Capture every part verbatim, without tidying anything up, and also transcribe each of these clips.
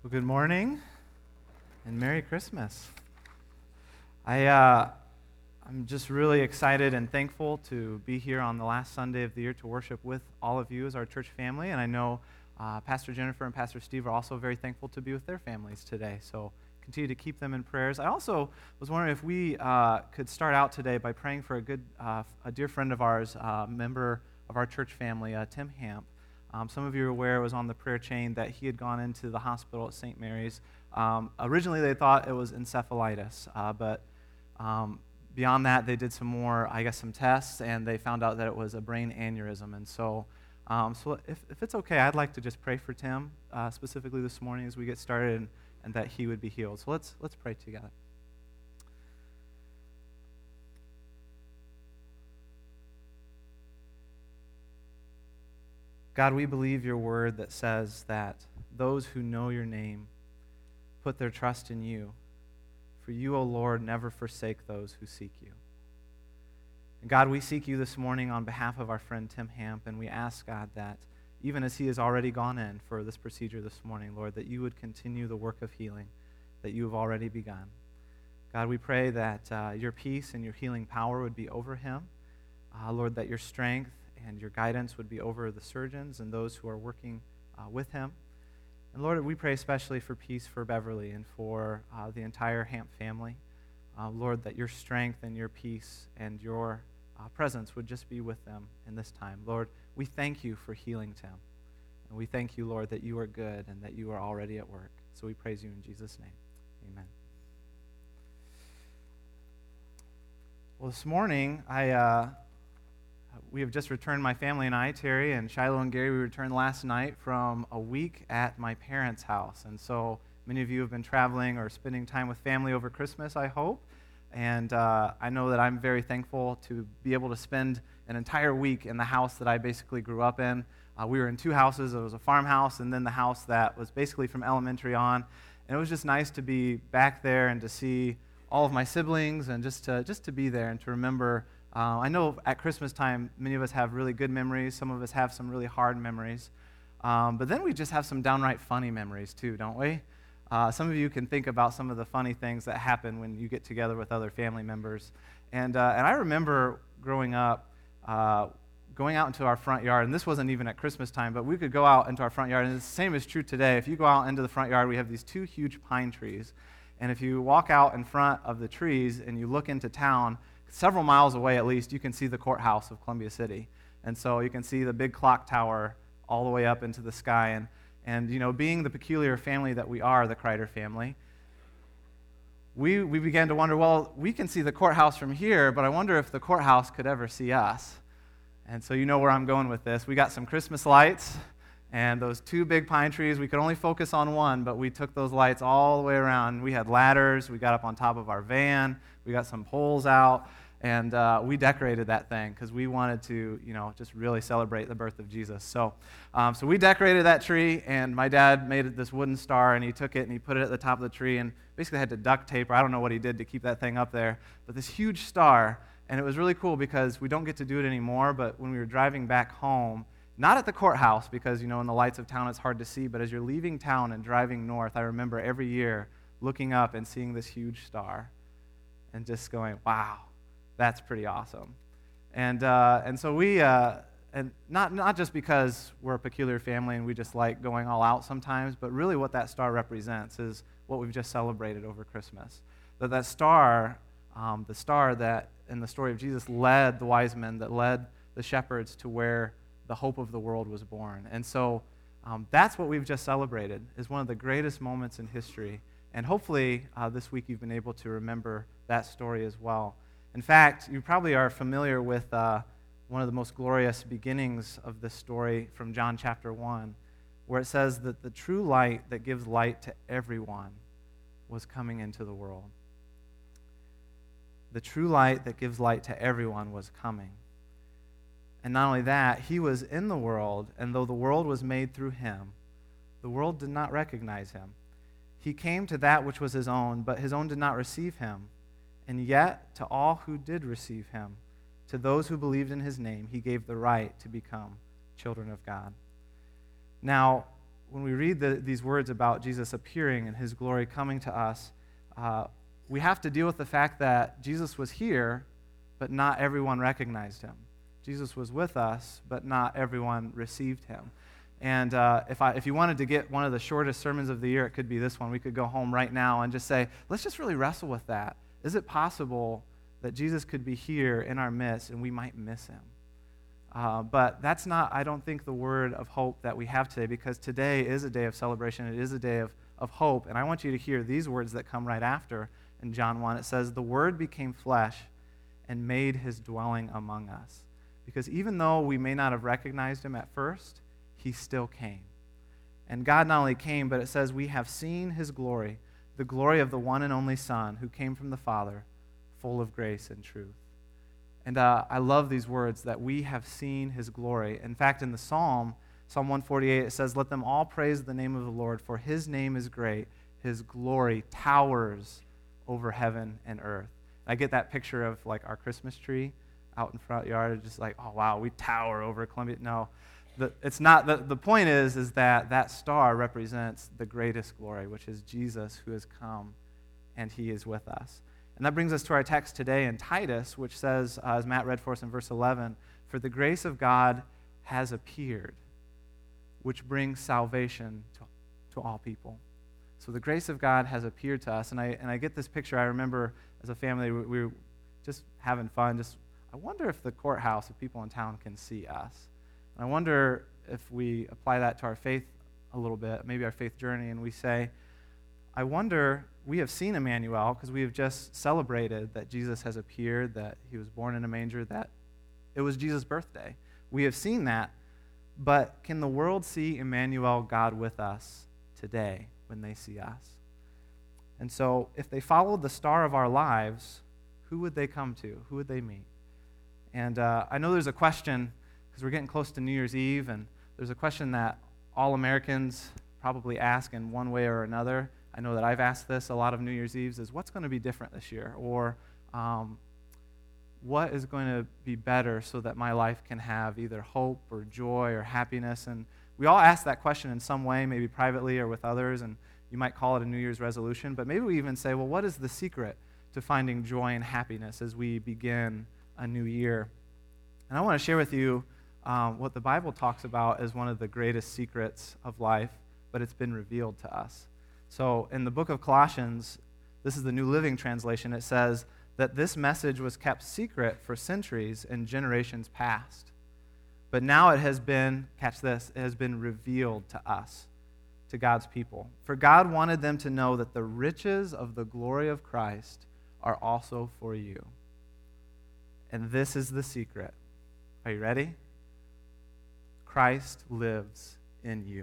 Well, good morning and Merry Christmas. I, uh, I'm just really excited and thankful to be here on the last Sunday of the year to worship with all of you as our church family. And I know uh, Pastor Jennifer and Pastor Steve are also very thankful to be with their families today. So continue to keep them in prayers. I also was wondering if we uh, could start out today by praying for a good, uh, a dear friend of ours, uh, member of our church family, uh, Tim Hamp. Um, some of you are aware it was on the prayer chain that he had gone into the hospital at Saint Mary's. Um, originally, they thought it was encephalitis, uh, but um, beyond that, they did some more, I guess, some tests, and they found out that it was a brain aneurysm. And so, um, so if, if it's okay, I'd like to just pray for Tim uh, specifically this morning as we get started, and, and that he would be healed. So let's let's pray together. God, we believe your word that says that those who know your name put their trust in you. For you, O Lord, never forsake those who seek you. And God, we seek you this morning on behalf of our friend Tim Hamp, and we ask, God, that even as he has already gone in for this procedure this morning, Lord, that you would continue the work of healing that you have already begun. God, we pray that uh, your peace and your healing power would be over him. Uh, Lord, that your strength and your guidance would be over the surgeons and those who are working uh, with him. And Lord, we pray especially for peace for Beverly and for uh, the entire Hamp family. Uh, Lord, that your strength and your peace and your uh, presence would just be with them in this time. Lord, we thank you for healing Tim. And we thank you, Lord, that you are good and that you are already at work. So we praise you in Jesus' name. Amen. Well, this morning, I... Uh, We have just returned, my family and I, Terry and Shiloh and Gary, we returned last night from a week at my parents' house. And so many of you have been traveling or spending time with family over Christmas, I hope. And uh, I know that I'm very thankful to be able to spend an entire week in the house that I basically grew up in. Uh, we were in two houses. It was a farmhouse and then the house that was basically from elementary on. And it was just nice to be back there and to see all of my siblings and just to, just to be there and to remember. Uh, I know at Christmas time, many of us have really good memories. Some of us have some really hard memories. Um, but then we just have some downright funny memories too, don't we? Uh, some of you can think about some of the funny things that happen when you get together with other family members. And, uh, and I remember growing up, uh, going out into our front yard, and this wasn't even at Christmas time, but we could go out into our front yard, and the same is true today. If you go out into the front yard, we have these two huge pine trees. And if you walk out in front of the trees and you look into town, several miles away at least, you can see the courthouse of Columbia City. And so you can see the big clock tower all the way up into the sky. And, and you know, being the peculiar family that we are, the Kreider family, we, we began to wonder, well, we can see the courthouse from here, but I wonder if the courthouse could ever see us. And so you know where I'm going with this. We got some Christmas lights, and those two big pine trees, we could only focus on one, but we took those lights all the way around. We had ladders. We got up on top of our van. We got some poles out, and uh, we decorated that thing because we wanted to, you know, just really celebrate the birth of Jesus. So, um, so we decorated that tree, and my dad made this wooden star, and he took it and he put it at the top of the tree, and basically had to duct tape, or I don't know what he did to keep that thing up there, but this huge star, and it was really cool because we don't get to do it anymore. But when we were driving back home, not at the courthouse because, you know, in the lights of town it's hard to see, but as you're leaving town and driving north, I remember every year looking up and seeing this huge star and just going, wow, that's pretty awesome. And uh, and so we, uh, and not not just because we're a peculiar family and we just like going all out sometimes, but really what that star represents is what we've just celebrated over Christmas. That that star, um, the star that in the story of Jesus led the wise men, that led the shepherds to where the hope of the world was born. And so um, that's what we've just celebrated, is one of the greatest moments in history. And hopefully uh, this week you've been able to remember that story as well. In fact, you probably are familiar with uh, one of the most glorious beginnings of this story from John chapter one, where it says that the true light that gives light to everyone was coming into the world. The true light that gives light to everyone was coming. And not only that, he was in the world, and though the world was made through him, the world did not recognize him. He came to that which was his own, but his own did not receive him. And yet, to all who did receive him, to those who believed in his name, he gave the right to become children of God. Now, when we read the, these words about Jesus appearing and his glory coming to us, uh, we have to deal with the fact that Jesus was here, but not everyone recognized him. Jesus was with us, but not everyone received him. And uh, if I, if you wanted to get one of the shortest sermons of the year, it could be this one. We could go home right now and just say, let's just really wrestle with that. Is it possible that Jesus could be here in our midst and we might miss him? Uh, but that's not, I don't think, the word of hope that we have today, because today is a day of celebration. It is a day of, of hope. And I want you to hear these words that come right after in John one. It says, the Word became flesh and made his dwelling among us. Because even though we may not have recognized him at first, he still came. And God not only came, but it says we have seen his glory, the glory of the one and only Son who came from the Father, full of grace and truth. And uh, I love these words, that we have seen his glory. In fact, in the Psalm, Psalm one forty-eight, it says, let them all praise the name of the Lord, for his name is great. His glory towers over heaven and earth. I get that picture of like our Christmas tree out in front yard, just like, oh wow, we tower over Columbia. No, the, it's not. The, the point is, is that that star represents the greatest glory, which is Jesus who has come and he is with us. And that brings us to our text today in Titus, which says, uh, as Matt read for us in verse eleven, for the grace of God has appeared, which brings salvation to, to all people. So the grace of God has appeared to us. And I and I get this picture. I remember as a family, we, we were just having fun. Just I wonder if the courthouse, if people in town can see us. And I wonder if we apply that to our faith a little bit, maybe our faith journey, and we say, I wonder, we have seen Emmanuel because we have just celebrated that Jesus has appeared, that he was born in a manger, that it was Jesus' birthday. We have seen that, but can the world see Emmanuel, God with us, today when they see us? And so if they followed the star of our lives, who would they come to? Who would they meet? And uh, I know there's a question, because we're getting close to New Year's Eve, and there's a question that all Americans probably ask in one way or another. I know that I've asked this a lot of New Year's Eves, is what's going to be different this year? Or um, what is going to be better so that my life can have either hope or joy or happiness? And we all ask that question in some way, maybe privately or with others, and you might call it a New Year's resolution, but maybe we even say, well, what is the secret to finding joy and happiness as we begin a new year? And I want to share with you um, what the Bible talks about as one of the greatest secrets of life, but it's been revealed to us. So in the book of Colossians, this is the New Living Translation, it says that this message was kept secret for centuries and generations past. But now it has been, catch this, it has been revealed to us, to God's people. For God wanted them to know that the riches of the glory of Christ are also for you. And this is the secret. Are you ready? Christ lives in you.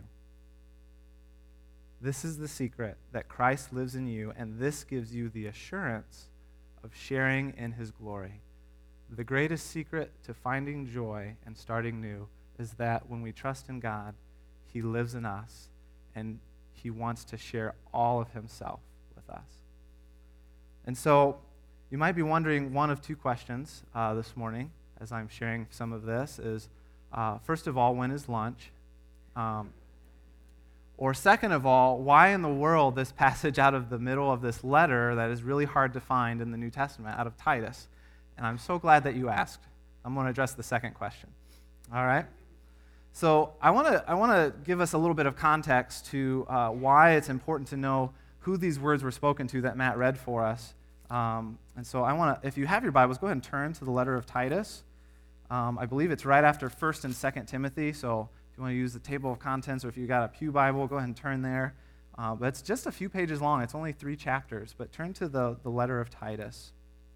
This is the secret, that Christ lives in you, and this gives you the assurance of sharing in his glory. The greatest secret to finding joy and starting new is that when we trust in God, he lives in us, and he wants to share all of himself with us. And so you might be wondering one of two questions uh, this morning as I'm sharing some of this is, uh, first of all, when is lunch? Um, Or second of all, why in the world this passage out of the middle of this letter that is really hard to find in the New Testament, out of Titus? And I'm so glad that you asked. I'm going to address the second question. All right? So I want to I want to give us a little bit of context to uh, why it's important to know who these words were spoken to that Matt read for us. Um, and so I want to, if you have your Bibles, go ahead and turn to the letter of Titus. Um, I believe it's right after First and Second Timothy, so if you want to use the table of contents or if you've got a pew Bible, go ahead and turn there. Uh, but it's just a few pages long. It's only three chapters. But turn to the, the letter of Titus.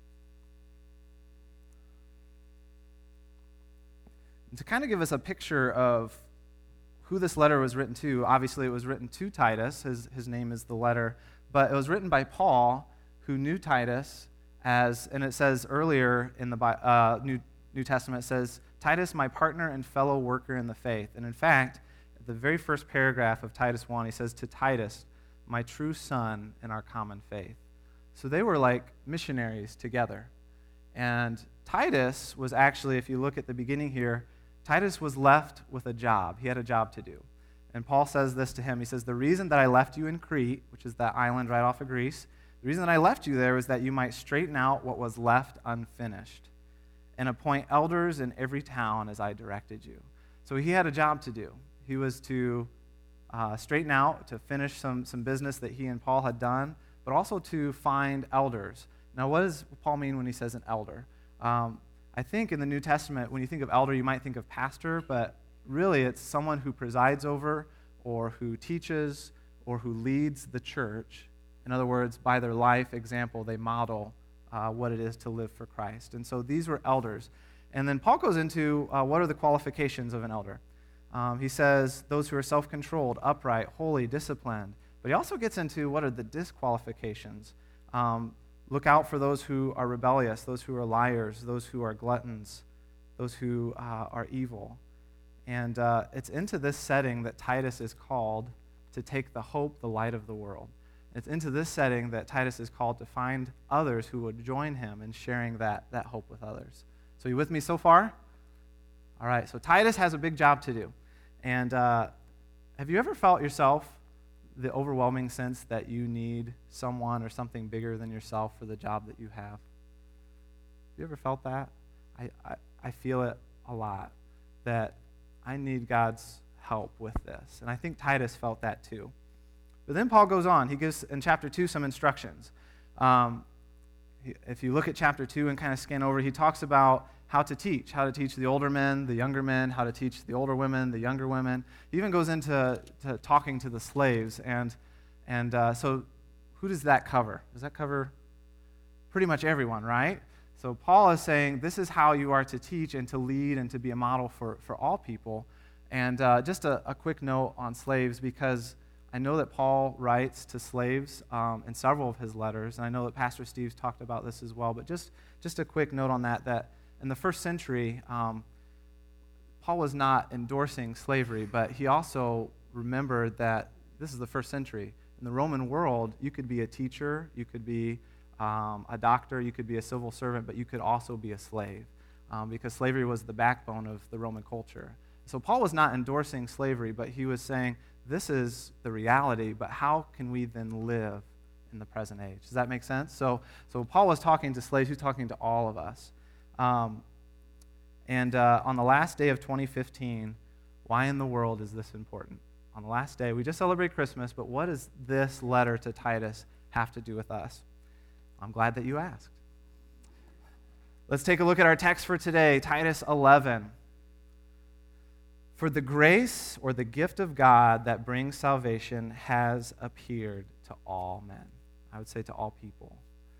And to kind of give us a picture of who this letter was written to, obviously it was written to Titus. His, his name is the letter. But it was written by Paul, who knew Titus as, and it says earlier in the uh, New, New Testament, it says, Titus, my partner and fellow worker in the faith. And in fact, at the very first paragraph of Titus one, he says, to Titus, my true son in our common faith. So they were like missionaries together. And Titus was actually, if you look at the beginning here, Titus was left with a job. He had a job to do. And Paul says this to him. He says, the reason that I left you in Crete, which is that island right off of Greece, the reason that I left you there was that you might straighten out what was left unfinished and appoint elders in every town as I directed you. So he had a job to do. He was to uh, straighten out, to finish some, some business that he and Paul had done, but also to find elders. Now, what does Paul mean when he says an elder? Um, I think in the New Testament, when you think of elder, you might think of pastor, but really it's someone who presides over or who teaches or who leads the church. In other words, by their life example, they model uh, what it is to live for Christ. And so these were elders. And then Paul goes into uh, what are the qualifications of an elder. Um, he says those who are self-controlled, upright, holy, disciplined. But he also gets into what are the disqualifications. Um, look out for those who are rebellious, those who are liars, those who are gluttons, those who uh, are evil. And uh, it's into this setting that Titus is called to take the hope, the light of the world. It's into this setting that Titus is called to find others who would join him in sharing that, that hope with others. So you with me so far? All right, so Titus has a big job to do. And uh, have you ever felt yourself the overwhelming sense that you need someone or something bigger than yourself for the job that you have? Have you ever felt that? I, I, I feel it a lot, that I need God's help with this. And I think Titus felt that too. But then Paul goes on. He gives, in chapter two, some instructions. Um, he, if you look at chapter two and kind of scan over, he talks about how to teach, how to teach the older men, the younger men, how to teach the older women, the younger women. He even goes into to talking to the slaves. And, and uh, so who does that cover? Does that cover pretty much everyone, right? So Paul is saying this is how you are to teach and to lead and to be a model for, for all people. And uh, just a, a quick note on slaves, because I know that Paul writes to slaves um, in several of his letters, and I know that Pastor Steve's talked about this as well, but just, just a quick note on that, that in the first century, um, Paul was not endorsing slavery, but he also remembered that this is the first century. In the Roman world, you could be a teacher, you could be um, a doctor, you could be a civil servant, but you could also be a slave, um, because slavery was the backbone of the Roman culture. So Paul was not endorsing slavery, but he was saying, this is the reality, but how can we then live in the present age? Does that make sense? So, so Paul was talking to slaves, he was talking to all of us. Um, and uh, on the last day of twenty fifteen, why in the world is this important? On the last day, we just celebrate Christmas, but what does this letter to Titus have to do with us? I'm glad that you asked. Let's take a look at our text for today, Titus eleven. For the grace or the gift of God that brings salvation has appeared to all men. I would say to all people.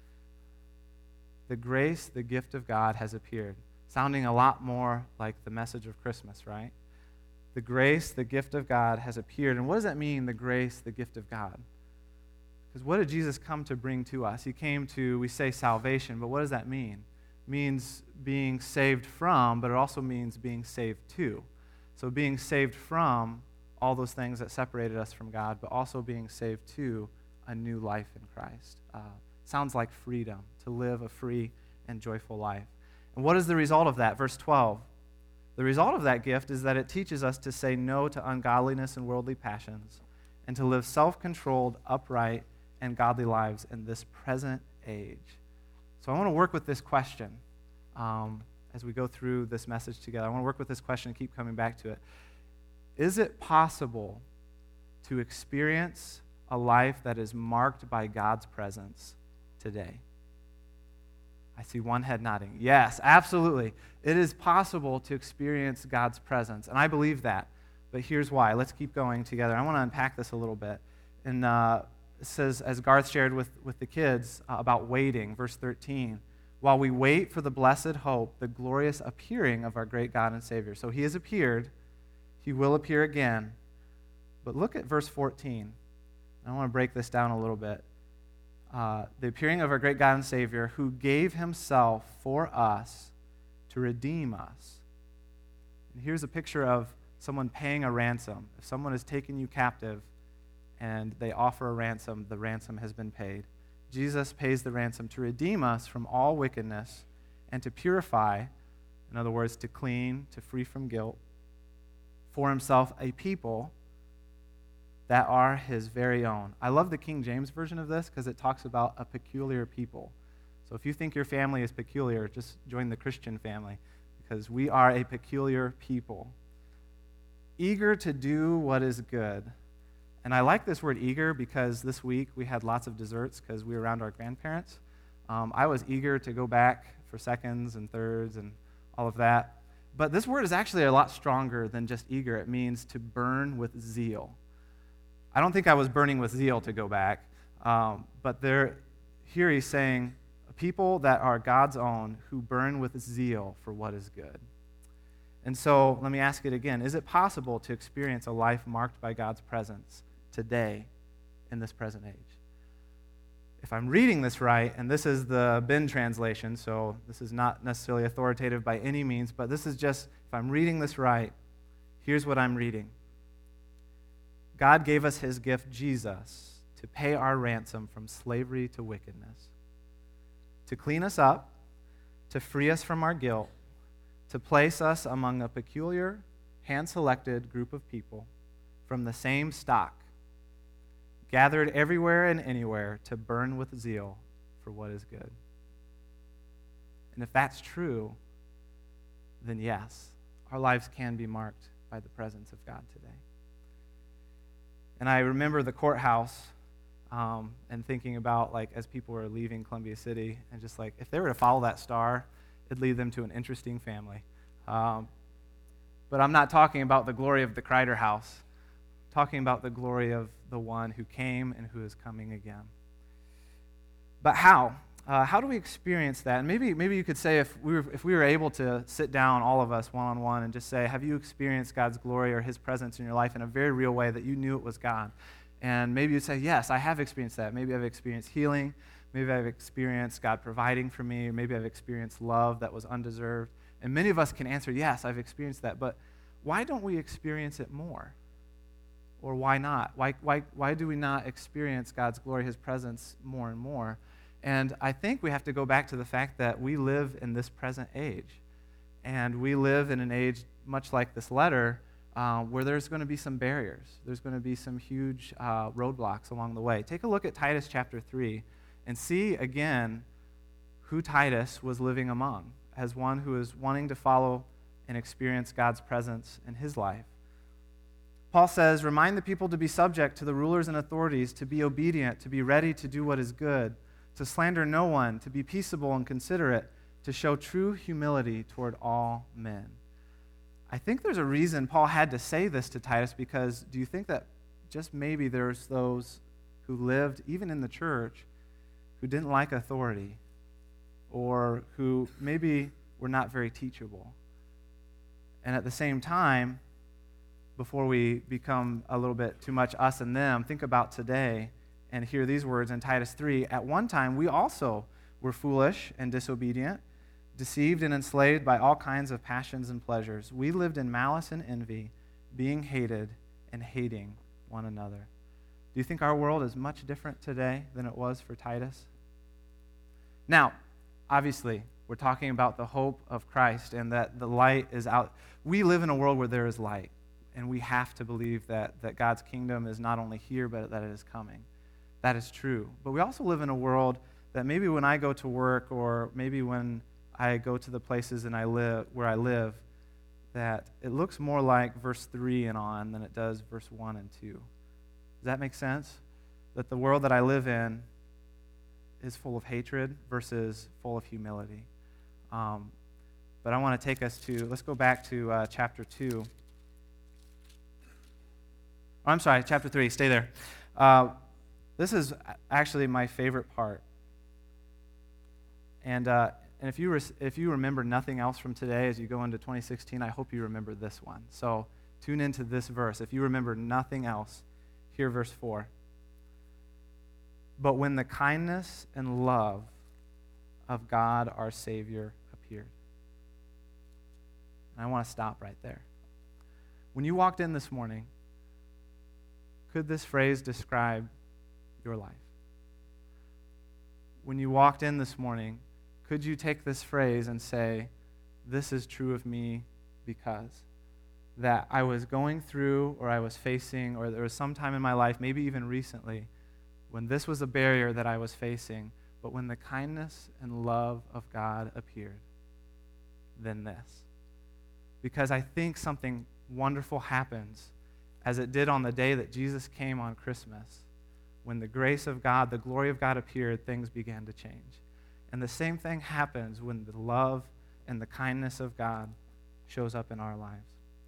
The grace, the gift of God has appeared. Sounding a lot more like the message of Christmas, right? The grace, the gift of God has appeared. And what does that mean, the grace, the gift of God? Because what did Jesus come to bring to us? He came to, we say salvation, but what does that mean? It means being saved from, but it also means being saved to. So being saved from all those things that separated us from God, but also being saved to a new life in Christ. Uh, sounds like freedom, to live a free and joyful life. And what is the result of that? Verse twelve. The result of that gift is that it teaches us to say no to ungodliness and worldly passions and to live self-controlled, upright, and godly lives in this present age. So I want to work with this question. Um, As we go through this message together, I want to work with this question and keep coming back to it. Is it possible to experience a life that is marked by God's presence today? I see one head nodding. Yes, absolutely. It is possible to experience God's presence, and I believe that. But here's why. Let's keep going together. I want to unpack this a little bit. And uh, it says, as Garth shared with, with the kids uh, about waiting, verse thirteen, while we wait for the blessed hope, the glorious appearing of our great God and Savior. So he has appeared. He will appear again. But look at verse fourteen. I want to break this down a little bit. Uh, the appearing of our great God and Savior, who gave himself for us to redeem us. And here's a picture of someone paying a ransom. If someone has taken you captive and they offer a ransom, the ransom has been paid. Jesus pays the ransom to redeem us from all wickedness and to purify, in other words, to clean, to free from guilt, for himself a people that are his very own. I love the King James version of this because it talks about a peculiar people. So if you think your family is peculiar, just join the Christian family because we are a peculiar people. Eager to do what is good. And I like this word eager because this week we had lots of desserts because we were around our grandparents. Um, I was eager to go back for seconds and thirds and all of that. But this word is actually a lot stronger than just eager. It means to burn with zeal. I don't think I was burning with zeal to go back, um, but there, here he's saying, people that are God's own who burn with zeal for what is good. And so let me ask it again. Is it possible to experience a life marked by God's presence today in this present age? If I'm reading this right, and this is the Ben translation, so this is not necessarily authoritative by any means, but this is just, if I'm reading this right, here's what I'm reading. God gave us his gift, Jesus, to pay our ransom from slavery to wickedness, to clean us up, to free us from our guilt, to place us among a peculiar, hand-selected group of people from the same stock, gathered everywhere and anywhere to burn with zeal for what is good. And if that's true, then yes, our lives can be marked by the presence of God today. And I remember the courthouse um, and thinking about, like, as people were leaving Columbia City, and just like, if they were to follow that star, it'd lead them to an interesting family. Um, but I'm not talking about the glory of the Kreider house. I'm talking about the glory of the one who came and who is coming again. But how? Uh, how do we experience that? And maybe maybe you could say if we were, if we were able to sit down, all of us, one-on-one, and just say, have you experienced God's glory or his presence in your life in a very real way that you knew it was God? And maybe you'd say, yes, I have experienced that. Maybe I've experienced healing. Maybe I've experienced God providing for me. Or maybe I've experienced love that was undeserved. And many of us can answer, yes, I've experienced that. But why don't we experience it more? Or why not? Why, why, why do we not experience God's glory, his presence more and more? And I think we have to go back to the fact that we live in this present age. And we live in an age much like this letter uh, where there's going to be some barriers. There's going to be some huge uh, roadblocks along the way. Take a look at Titus chapter three and see again who Titus was living among as one who is wanting to follow and experience God's presence in his life. Paul says, remind the people to be subject to the rulers and authorities, to be obedient, to be ready to do what is good, to slander no one, to be peaceable and considerate, to show true humility toward all men. I think there's a reason Paul had to say this to Titus, because do you think that just maybe there's those who lived, even in the church, who didn't like authority, or who maybe were not very teachable? And at the same time, before we become a little bit too much us and them, think about today and hear these words in Titus three. At one time, we also were foolish and disobedient, deceived and enslaved by all kinds of passions and pleasures. We lived in malice and envy, being hated and hating one another. Do you think our world is much different today than it was for Titus? Now, obviously, we're talking about the hope of Christ and that the light is out. We live in a world where there is light, and we have to believe that, that God's kingdom is not only here, but that it is coming. That is true. But we also live in a world that maybe when I go to work, or maybe when I go to the places and I live where I live, that it looks more like verse three and on than it does verse one and two. Does that make sense? That the world that I live in is full of hatred versus full of humility. Um, but I want to take us to, let's go back to uh, chapter two. Oh, I'm sorry, chapter three, stay there. Uh, this is actually my favorite part. And uh, and if you res- if you remember nothing else from today as you go into twenty sixteen, I hope you remember this one. So tune into this verse. If you remember nothing else, hear verse four. But when the kindness and love of God our Savior appeared. And I want to stop right there. When you walked in this morning, could this phrase describe your life? When you walked in this morning, could you take this phrase and say, this is true of me because? that I was going through or I was facing, or there was some time in my life, maybe even recently, when this was a barrier that I was facing, but when the kindness and love of God appeared, then this. Because I think something wonderful happens, as it did on the day that Jesus came on Christmas. When the grace of God, the glory of God appeared, things began to change. And the same thing happens when the love and the kindness of God shows up in our lives.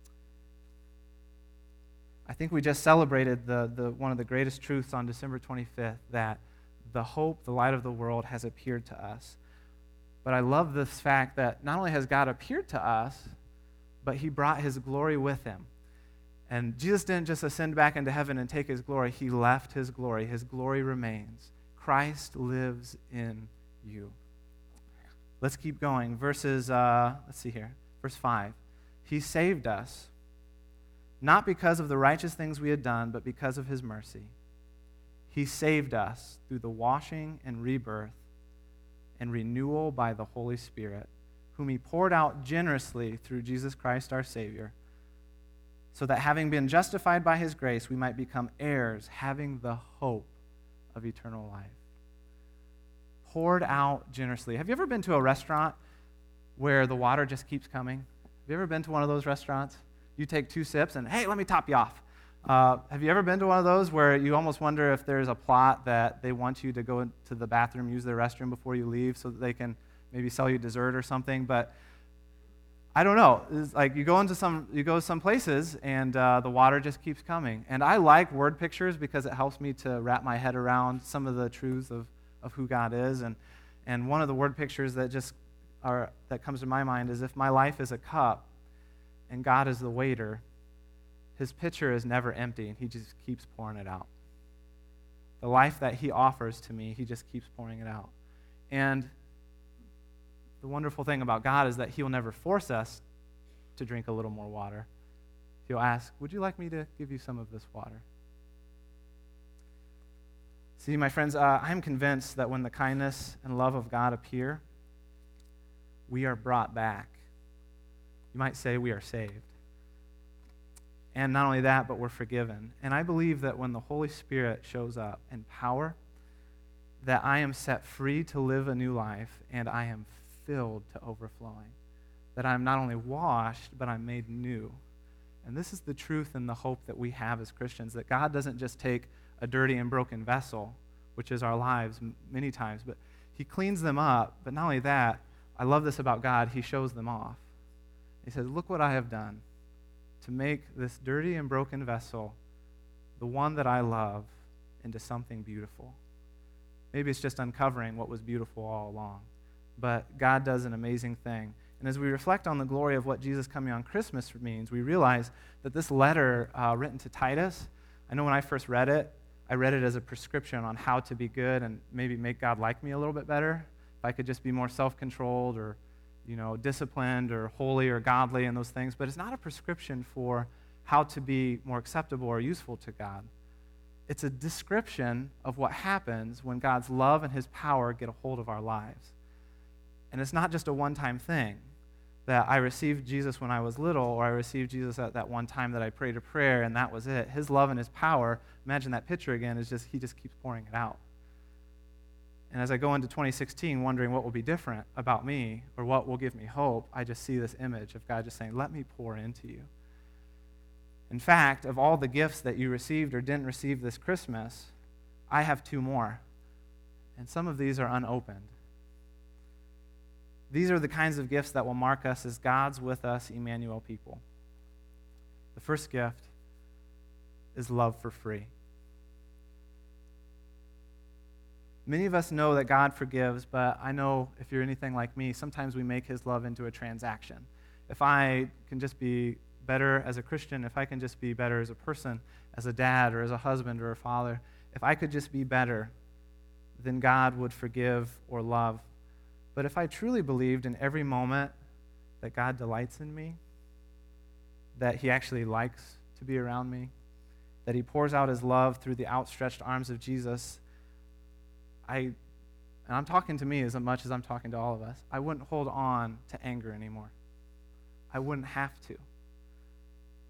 I think we just celebrated the, the one of the greatest truths on December twenty-fifth, that the hope, the light of the world, has appeared to us. But I love this fact that not only has God appeared to us, but he brought his glory with him. And Jesus didn't just ascend back into heaven and take his glory. He left his glory. His glory remains. Christ lives in you. Let's keep going. Verses, uh, let's see here. Verse five. He saved us, not because of the righteous things we had done, but because of his mercy. He saved us through the washing and rebirth and renewal by the Holy Spirit, whom he poured out generously through Jesus Christ our Savior, so that having been justified by his grace, we might become heirs, having the hope of eternal life. Poured out generously. Have you ever been to a restaurant where the water just keeps coming? Have you ever been to one of those restaurants? You take two sips and, hey, let me top you off. Uh, have you ever been to one of those where you almost wonder if there's a plot that they want you to go into the bathroom, use their restroom before you leave so that they can maybe sell you dessert or something? But I don't know. It's like you go into some, you go some places and uh, the water just keeps coming. And I like word pictures because it helps me to wrap my head around some of the truths of, of who God is. And and one of the word pictures that just are that comes to my mind is if my life is a cup and God is the waiter, his pitcher is never empty, and he just keeps pouring it out. The life that he offers to me, he just keeps pouring it out. And the wonderful thing about God is that he will never force us to drink a little more water. He'll ask, would you like me to give you some of this water? See, my friends, uh, I'm convinced that when the kindness and love of God appear, we are brought back. You might say we are saved. And not only that, but we're forgiven. And I believe that when the Holy Spirit shows up in power, that I am set free to live a new life, and I am filled to overflowing. That I'm not only washed, but I'm made new. And this is the truth and the hope that we have as Christians, that God doesn't just take a dirty and broken vessel, which is our lives many times, but he cleans them up. But not only that, I love this about God, he shows them off. He says, look what I have done to make this dirty and broken vessel, the one that I love, into something beautiful. Maybe it's just uncovering what was beautiful all along. But God does an amazing thing. And as we reflect on the glory of what Jesus coming on Christmas means, we realize that this letter uh, written to Titus, I know when I first read it, I read it as a prescription on how to be good and maybe make God like me a little bit better. If I could just be more self-controlled or, you know, disciplined or holy or godly and those things. But it's not a prescription for how to be more acceptable or useful to God. It's a description of what happens when God's love and his power get a hold of our lives. And it's not just a one-time thing that I received Jesus when I was little, or I received Jesus at that one time that I prayed a prayer and that was it. His love and his power, imagine that picture again, is just, he just keeps pouring it out. And as I go into twenty sixteen wondering what will be different about me or what will give me hope, I just see this image of God just saying, let me pour into you. In fact, of all the gifts that you received or didn't receive this Christmas, I have two more. And some of these are unopened. These are the kinds of gifts that will mark us as God's with us, Emmanuel people. The first gift is love for free. Many of us know that God forgives, but I know if you're anything like me, sometimes we make his love into a transaction. If I can just be better as a Christian, if I can just be better as a person, as a dad or as a husband or a father, if I could just be better, then God would forgive or love. But if I truly believed in every moment that God delights in me, that he actually likes to be around me, that he pours out his love through the outstretched arms of Jesus, I, and I'm talking to me as much as I'm talking to all of us, I wouldn't hold on to anger anymore. I wouldn't have to.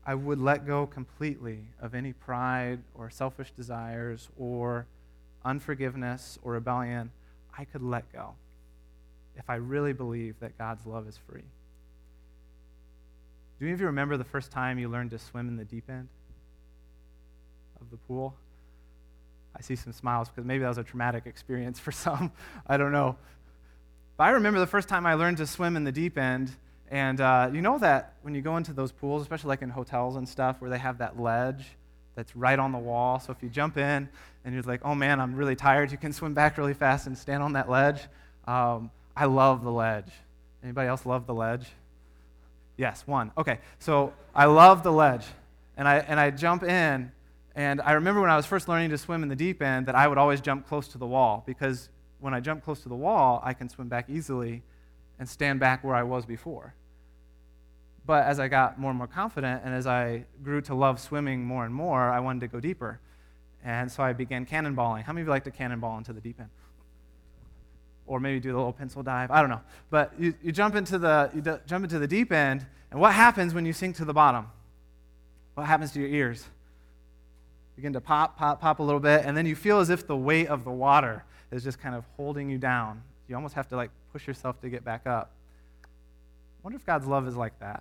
I would let go completely of any pride or selfish desires or unforgiveness or rebellion, I could let go if I really believe that God's love is free. Do any of you remember the first time you learned to swim in the deep end of the pool? I see some smiles because maybe that was a traumatic experience for some. I don't know. But I remember the first time I learned to swim in the deep end, and uh, you know that when you go into those pools, especially like in hotels and stuff, where they have that ledge that's right on the wall. So if you jump in and you're like, oh man, I'm really tired, you can swim back really fast and stand on that ledge. Um, I love the ledge. Anybody else love the ledge? Yes, one. Okay, so I love the ledge. And I and I jump in, and I remember when I was first learning to swim in the deep end that I would always jump close to the wall, because when I jump close to the wall, I can swim back easily and stand back where I was before. But as I got more and more confident, and as I grew to love swimming more and more, I wanted to go deeper. And so I began cannonballing. How many of you like to cannonball into the deep end? Or maybe do the little pencil dive. I don't know. But you, you jump into the you d- jump into the deep end, and what happens when you sink to the bottom? What happens to your ears? Begin to pop, pop, pop a little bit, and then you feel as if the weight of the water is just kind of holding you down. You almost have to like push yourself to get back up. I wonder if God's love is like that.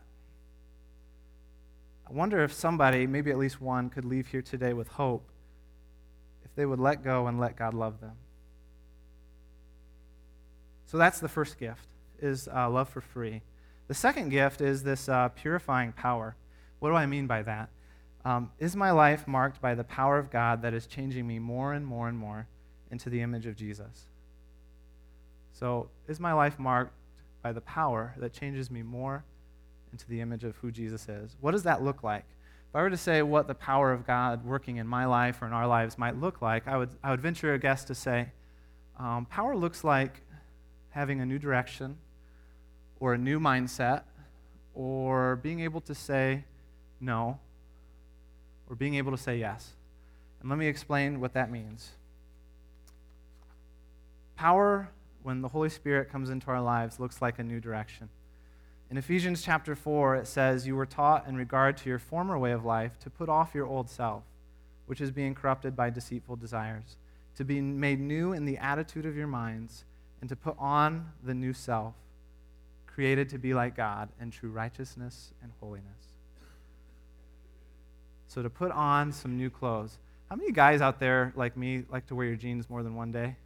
I wonder if somebody, maybe at least one, could leave here today with hope if they would let go and let God love them. So that's the first gift, is uh, love for free. The second gift is this uh, purifying power. What do I mean by that? Um, is my life marked by the power of God that is changing me more and more and more into the image of Jesus? So is my life marked by the power that changes me more into the image of who Jesus is? What does that look like? If I were to say what the power of God working in my life or in our lives might look like, I would I would venture a guess to say um, power looks like having a new direction or a new mindset or being able to say no or being able to say yes. And let me explain what that means. Power, when the Holy Spirit comes into our lives, looks like a new direction. In Ephesians chapter four, it says, "You were taught in regard to your former way of life to put off your old self, which is being corrupted by deceitful desires, to be made new in the attitude of your minds, and to put on the new self, created to be like God in true righteousness and holiness." So to put on some new clothes. How many guys out there, like me, like to wear your jeans more than one day?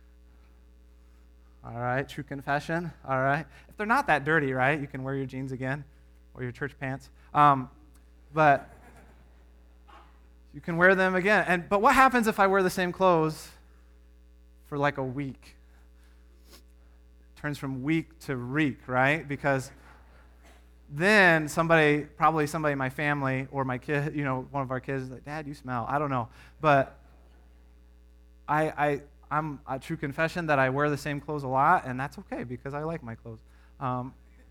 All right, true confession. All right. If they're not that dirty, right, you can wear your jeans again or your church pants. Um, but you can wear them again. And But what happens if I wear the same clothes for like a week? It turns from week to reek, right? Because then somebody, probably somebody in my family or my kid, you know, one of our kids is like, "Dad, you smell." I don't know. But I... I I'm a true confession that I wear the same clothes a lot, and that's okay because I like my clothes. Um,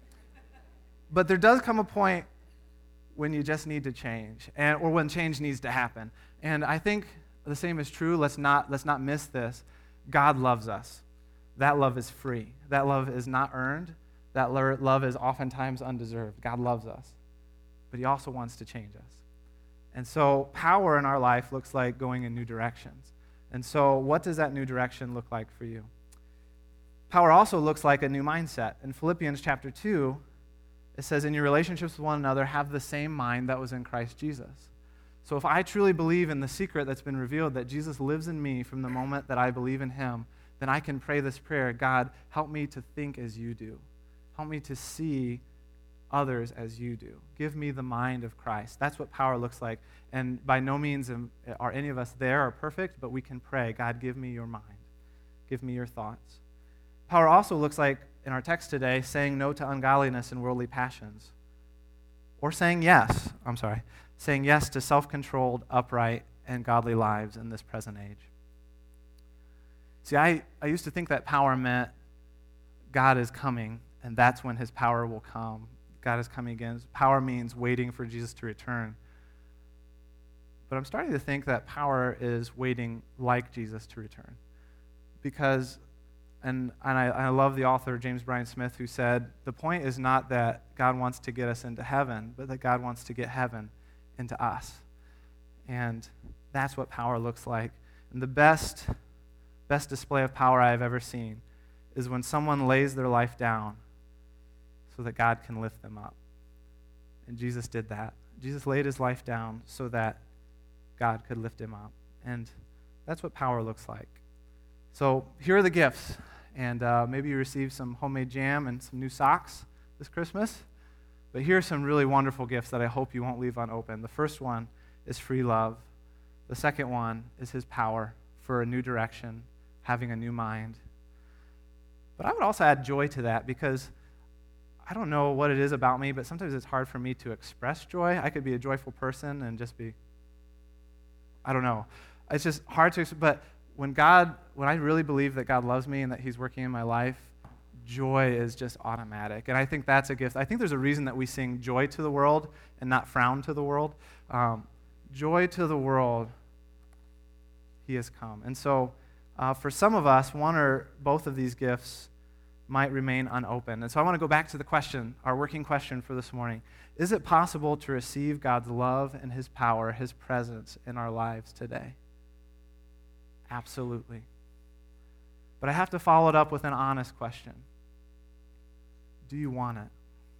but there does come a point when you just need to change, and or when change needs to happen. And I think the same is true. Let's not let's not miss this. God loves us. That love is free. That love is not earned. That love is oftentimes undeserved. God loves us, but He also wants to change us. And so power in our life looks like going in new directions. And so what does that new direction look like for you? Power also looks like a new mindset. In Philippians chapter two, it says, "In your relationships with one another, have the same mind that was in Christ Jesus." So if I truly believe in the secret that's been revealed, that Jesus lives in me from the moment that I believe in Him, then I can pray this prayer: "God, help me to think as you do. Help me to see others as you do. Give me the mind of Christ." That's what power looks like. And by no means are any of us there or perfect, but we can pray, "God, give me your mind. Give me your thoughts." Power also looks like, in our text today, saying no to ungodliness and worldly passions. Or saying yes, I'm sorry, saying yes to self-controlled, upright, and godly lives in this present age. See, I, I used to think that power meant God is coming, and that's when His power will come. God is coming again. Power means waiting for Jesus to return. But I'm starting to think that power is waiting like Jesus to return. Because, and, and I, I love the author, James Bryan Smith, who said, the point is not that God wants to get us into heaven, but that God wants to get heaven into us. And that's what power looks like. And the best, best display of power I've ever seen is when someone lays their life down so that God can lift them up. And Jesus did that. Jesus laid his life down so that God could lift him up. And that's what power looks like. So here are the gifts. And uh, maybe you received some homemade jam and some new socks this Christmas. But here are some really wonderful gifts that I hope you won't leave unopened. The first one is free love. The second one is his power for a new direction, having a new mind. But I would also add joy to that, because I don't know what it is about me, but sometimes it's hard for me to express joy. I could be a joyful person and just be, I don't know. It's just hard to, but when God, when I really believe that God loves me and that he's working in my life, joy is just automatic. And I think that's a gift. I think there's a reason that we sing joy to the world and not frown to the world. Um, joy to the world, he has come. And so uh, for some of us, one or both of these gifts might remain unopened. And so I want to go back to the question, our working question for this morning. Is it possible to receive God's love and his power, his presence in our lives today? Absolutely. But I have to follow it up with an honest question. Do you want it?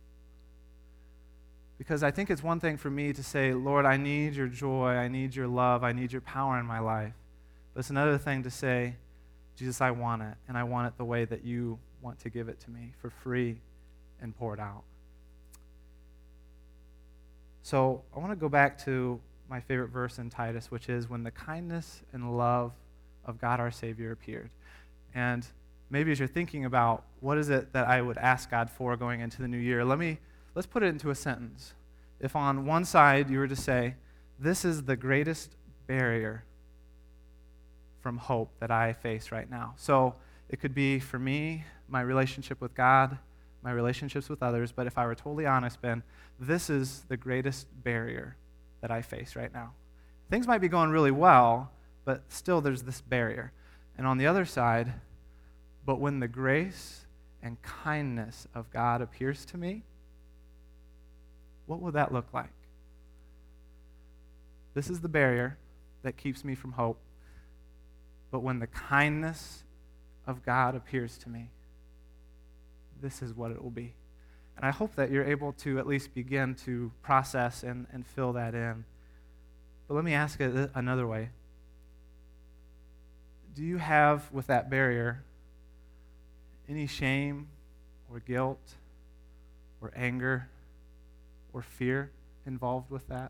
Because I think it's one thing for me to say, Lord, I need your joy, I need your love, I need your power in my life. But it's another thing to say, Jesus, I want it, and I want it the way that you want to give it to me, for free and poured out. So I want to go back to my favorite verse in Titus, which is, when the kindness and love of God our Savior appeared. And maybe as you're thinking about what is it that I would ask God for going into the new year, let me let's put it into a sentence. If on one side you were to say, this is the greatest barrier from hope that I face right now. So it could be, for me, my relationship with God, my relationships with others, but if I were totally honest, Ben, this is the greatest barrier that I face right now. Things might be going really well, but still there's this barrier. And on the other side, but when the grace and kindness of God appears to me, what will that look like? This is the barrier that keeps me from hope. But when the kindness of God appears to me, this is what it will be. And I hope that you're able to at least begin to process and, and fill that in. But let me ask it another way. Do you have, with that barrier, any shame or guilt or anger or fear involved with that?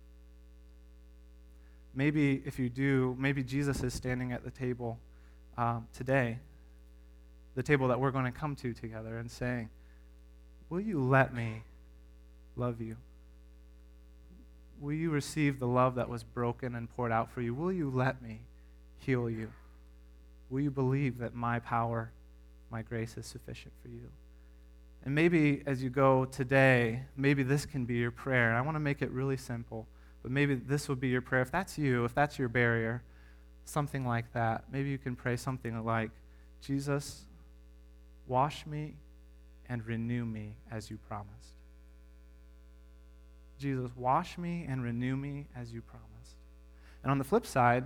Maybe if you do, maybe Jesus is standing at the table um, today, the table that we're going to come to together, and saying, will you let me love you? Will you receive the love that was broken and poured out for you? Will you let me heal you? Will you believe that my power, my grace is sufficient for you? And maybe as you go today, maybe this can be your prayer. And I want to make it really simple, but maybe this will be your prayer. If that's you, if that's your barrier, something like that, maybe you can pray something like, Jesus, wash me and renew me as you promised. Jesus, wash me and renew me as you promised. And on the flip side,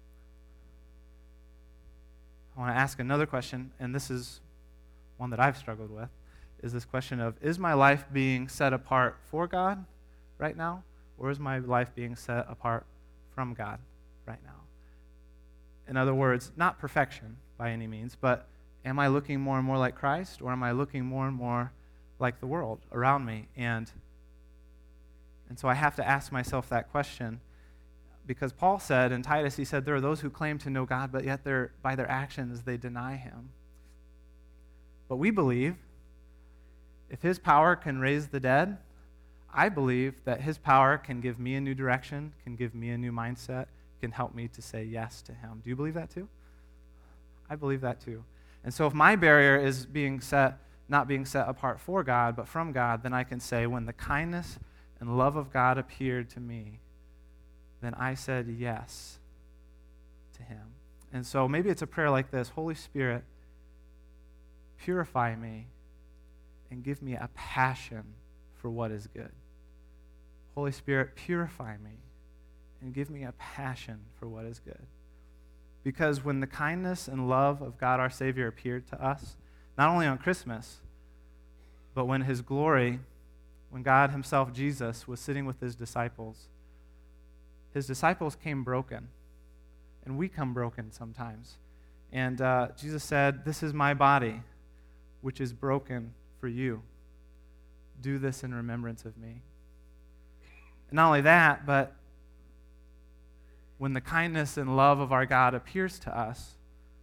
I want to ask another question, and this is one that I've struggled with, is this question of, is my life being set apart for God right now, or is my life being set apart from God right now? In other words, not perfection by any means, but am I looking more and more like Christ, or am I looking more and more like the world around me? And, and so I have to ask myself that question, because Paul said in Titus, he said, there are those who claim to know God, but yet they're, by their actions they deny him. But we believe if his power can raise the dead, I believe that his power can give me a new direction, can give me a new mindset, can help me to say yes to him. Do you believe that too? I believe that too. And so if my barrier is being set, not being set apart for God, but from God, then I can say, when the kindness and love of God appeared to me, then I said yes to him. And so maybe it's a prayer like this: Holy Spirit, purify me and give me a passion for what is good. Holy Spirit, purify me and give me a passion for what is good. Because when the kindness and love of God our Savior appeared to us, not only on Christmas, but when his glory, when God himself, Jesus, was sitting with his disciples, his disciples came broken, and we come broken sometimes. And uh, Jesus said, "This is my body, which is broken for you. Do this in remembrance of me." And not only that, but when the kindness and love of our God appears to us,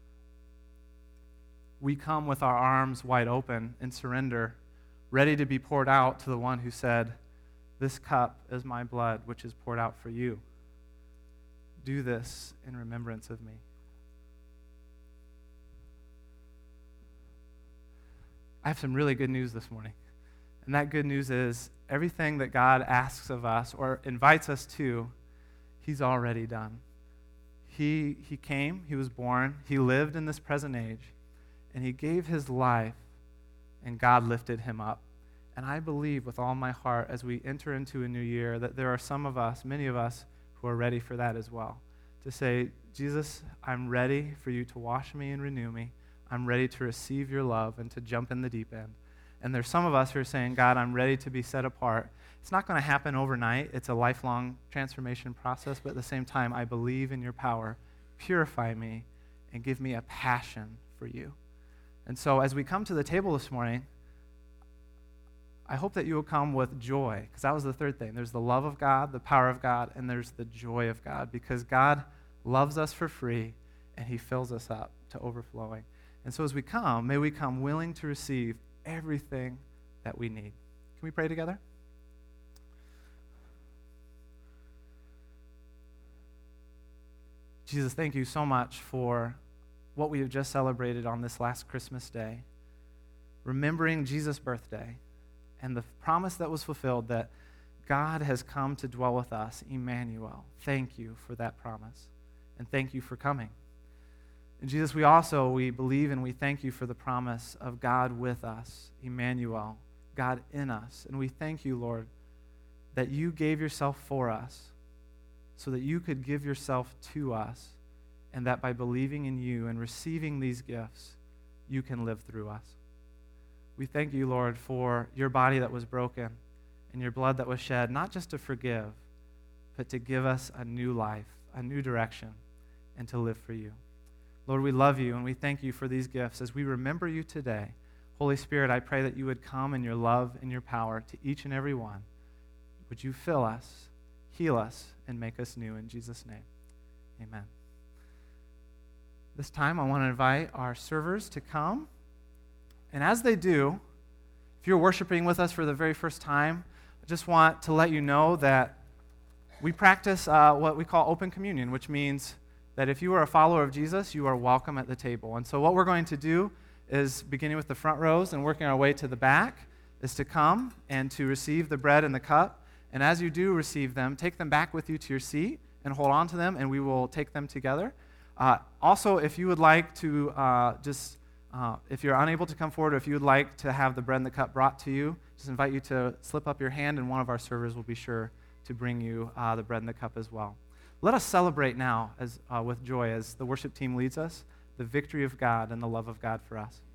we come with our arms wide open in surrender, ready to be poured out to the one who said, "This cup is my blood, which is poured out for you. Do this in remembrance of me." I have some really good news this morning. And that good news is everything that God asks of us or invites us to, he's already done. He, he came, he was born, he lived in this present age, and he gave his life, and God lifted him up. And I believe with all my heart as we enter into a new year that there are some of us, many of us, who are ready for that as well. To say, "Jesus, I'm ready for you to wash me and renew me. I'm ready to receive your love and to jump in the deep end." And there's some of us who are saying, "God, I'm ready to be set apart." It's not going to happen overnight. It's a lifelong transformation process, but at the same time, I believe in your power. Purify me and give me a passion for you. And so as we come to the table this morning, I hope that you will come with joy, because that was the third thing. There's the love of God, the power of God, and there's the joy of God, because God loves us for free, and he fills us up to overflowing. And so as we come, may we come willing to receive everything that we need. Can we pray together? Jesus, thank you so much for what we have just celebrated on this last Christmas day, remembering Jesus' birthday and the promise that was fulfilled that God has come to dwell with us, Emmanuel. Thank you for that promise, and thank you for coming. And Jesus, we also, we believe and we thank you for the promise of God with us, Emmanuel, God in us. And we thank you, Lord, that you gave yourself for us so that you could give yourself to us, and that by believing in you and receiving these gifts, you can live through us. We thank you, Lord, for your body that was broken and your blood that was shed, not just to forgive, but to give us a new life, a new direction, and to live for you. Lord, we love you, and we thank you for these gifts. As we remember you today, Holy Spirit, I pray that you would come in your love and your power to each and every one. Would you fill us, heal us, and make us new in Jesus' name. Amen. This time, I want to invite our servers to come. And as they do, if you're worshiping with us for the very first time, I just want to let you know that we practice uh, what we call open communion, which means that if you are a follower of Jesus, you are welcome at the table. And so what we're going to do is, beginning with the front rows and working our way to the back, is to come and to receive the bread and the cup. And as you do receive them, take them back with you to your seat and hold on to them, and we will take them together. Uh, also, if you would like to uh, just, uh, if you're unable to come forward, or if you would like to have the bread and the cup brought to you, just invite you to slip up your hand, and one of our servers will be sure to bring you uh, the bread and the cup as well. Let us celebrate now as uh, with joy as the worship team leads us, the victory of God and the love of God for us.